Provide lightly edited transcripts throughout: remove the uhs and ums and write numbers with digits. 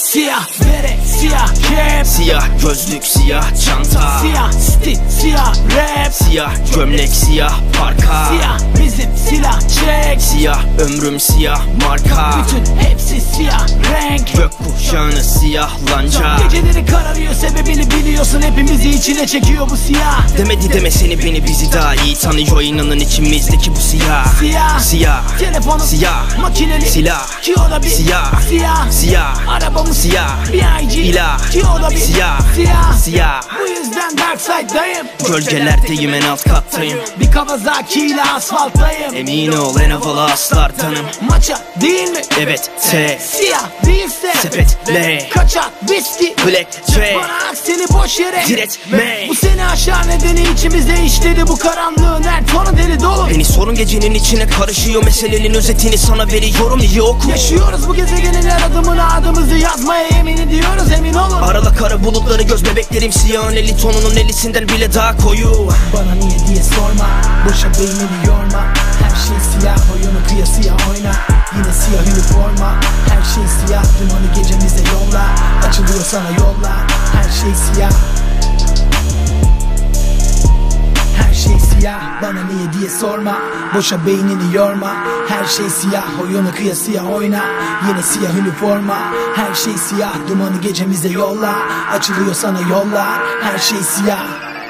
Siyah bere, siyah cap, siyah gözlük, siyah çanta, siyah stil, siyah rap, siyah gömlek, siyah parka, siyah bizim silah çek, siyah ömrüm, siyah marka, bütün hepsi siyah renk. gökkuşağını siyahlanca. Geceleri kararıyor, sebebini biliyorsun, hepimizi içine çekiyor bu siyah. Demedi deme seni beni bizi daha iyi tanıyor, inanın içimizdeki bu siyah. Siyah, siyah, telefonu siyah, makineli silah, ki o da bir siyah, siyah, siyah, arabamız siyah, B.I.G. ilah, ki o da bir siyah, siyah, siyah. Bu yüzden dark side'dayım, Gölgelerdeyim, en alt kattayım. bir Kawasaki ile asfalttayım. Emin ol en havalı aslardanım. Maça değil mi? Evet T, Siyah değilse sepetle, kaçak viski, Black J, bana aksini boş yere diretme. Bu seni aşağı nedeni içimize işledi, bu karanlığın her tonu deli dolu. Beni sorun gecenin içine karışıyor, meselenin özetini sana veriyorum, iyi oku. Yaşıyoruz bu gezegenin her adımına, adımızı yazmaya yemin ediyoruz, emin olun. Arala kara bulutları, göz bebeklerim siyahın eli tonunun elisinden bile daha koyu. Bana niye diye sorma, boşa beynini yorma. Her şey siyah, oyunu kıyasıya oyna. Yine siyah üniforma, her şey siyah. Dumanı gecemize yolla, açılıyor sana yollar. Her şey siyah, her şey siyah. Bana niye diye sorma, boşa beynini yorma. Her şey siyah, oyunu kıyasıya oyna. Yine siyah üniforma, her şey siyah. Dumanı gecemize yolla, açılıyor sana yollar. Her şey siyah,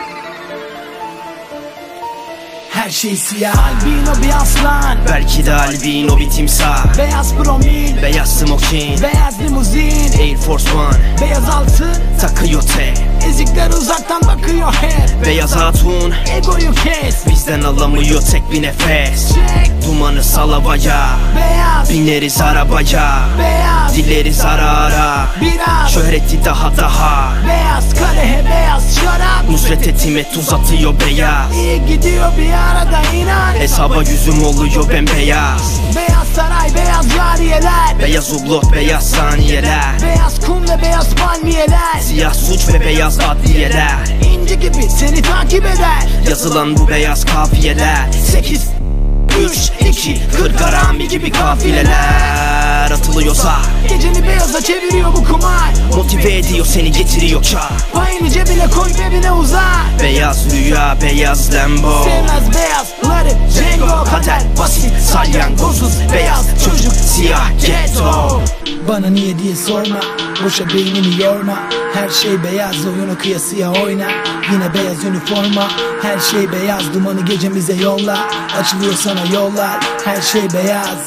her şey siyah. Albino bir aslan, Belki de albino bir timsah, beyaz promil, beyaz smokin, beyaz limuzin, Air Force One, beyaz altın, takıyor T, ezikler uzaktan bakıyor hep. beyaz hatun, Egoyu kes, bizden alamıyor tek bir nefes. çek, Dumanı sal havaya, beyaz, bineriz arabaya, beyaz, dileriz ara ara, biraz, şöhreti daha. beyaz karehe, beyaz şarap. Nusret etimet uzatıyor beyaz, İyi gidiyor bir arada inan. hesaba yüzüm oluyor bembeyaz. Beyaz saray, beyaz cariyeler, Beyaz ublot, beyaz saniyeler, beyaz kum ve beyaz palmiyeler. siyah suç ve beyaz adliyeler. İnci gibi seni takip eder. Yazılan bu beyaz kafiyeler, 8, 3, 2, 40 harami gibi kafileler. Atılıyorsa Geceni beyaza çeviriyor bu kumar. motive ediyor seni, getiriyor kar. Payını cebine koy, evine uzar. Beyaz rüya, beyaz Lambo, Sevmez beyazları Cengo kader basit, salyangozuz beyaz çocuk, siyah ghetto. Bana niye diye sorma, boşa beynini yorma. Her şey beyaz, oyunu kıyasıya oyna. Yine beyaz üniforma, her şey beyaz. Dumanı gecemize yolla, açılıyor sana yollar. Her şey beyaz,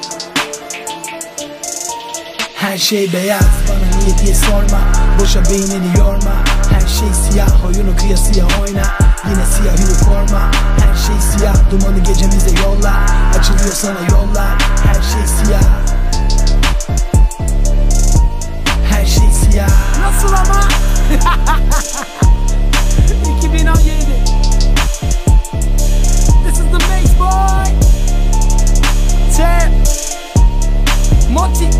her şey beyaz. Bana niye diye sorma, boşa beynini yorma. Her şey siyah, oyunu kıyasıya oyna. Yine siyah üniforma, her şey siyah. Dumanı gecemize yolla, açılıyor sana yollar. Her şey siyah, her şey siyah. Nasıl ama? 2017. This is the Mace Boy. Tap. Monty.